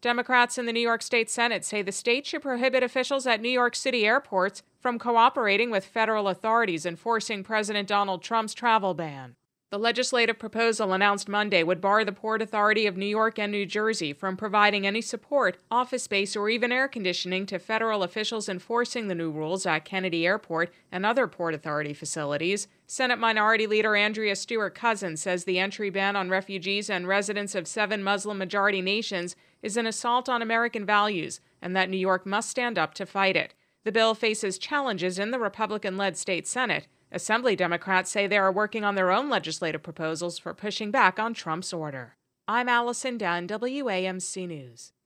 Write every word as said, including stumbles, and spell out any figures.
Democrats in the New York State Senate say the state should prohibit officials at New York City airports from cooperating with federal authorities enforcing President Donald Trump's travel ban. The legislative proposal announced Monday would bar the Port Authority of New York and New Jersey from providing any support, office space, or even air conditioning to federal officials enforcing the new rules at Kennedy Airport and other Port Authority facilities. Senate Minority Leader Andrea Stewart-Cousins says the entry ban on refugees and residents of seven Muslim-majority nations is an assault on American values and that New York must stand up to fight it. The bill faces challenges in the Republican-led state Senate. Assembly Democrats say they are working on their own legislative proposals for pushing back on Trump's order. I'm Allison Dunn, W A M C News.